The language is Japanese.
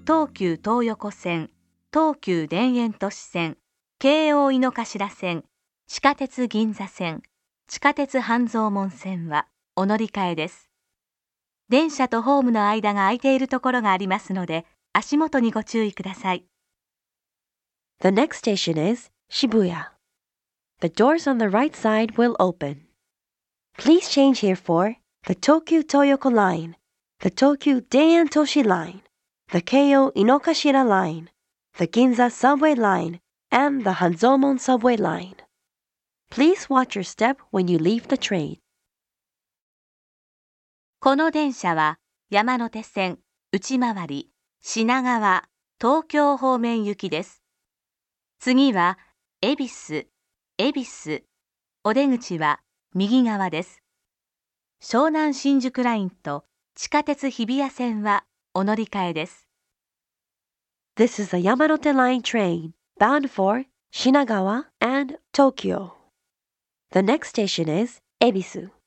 東急東横線、東急田園都市線、京王井の頭線、地下鉄銀座線、地下鉄半蔵門線はお乗り換えです。電車とホームの間が空いているところがありますので、足元にご注意ください。 The next station is Shibuya. The doors on the right side will open. Please change here for the Tokyu Toyoko Line, the Tokyu Deian-toshi Line, the Keio Inokashira Line, the Ginza Subway Line, and the Hanzomon Subway Line. Please watch your step when you leave the train. この電車は山手線、内回り、品川、東京方面行きです。次は恵比寿、お出口は右側です。湘南新宿ラインと地下鉄日比谷線はお乗り換えです。 This is a Yamanote Line train bound for Shinagawa and Tokyo. The next station is Ebisu.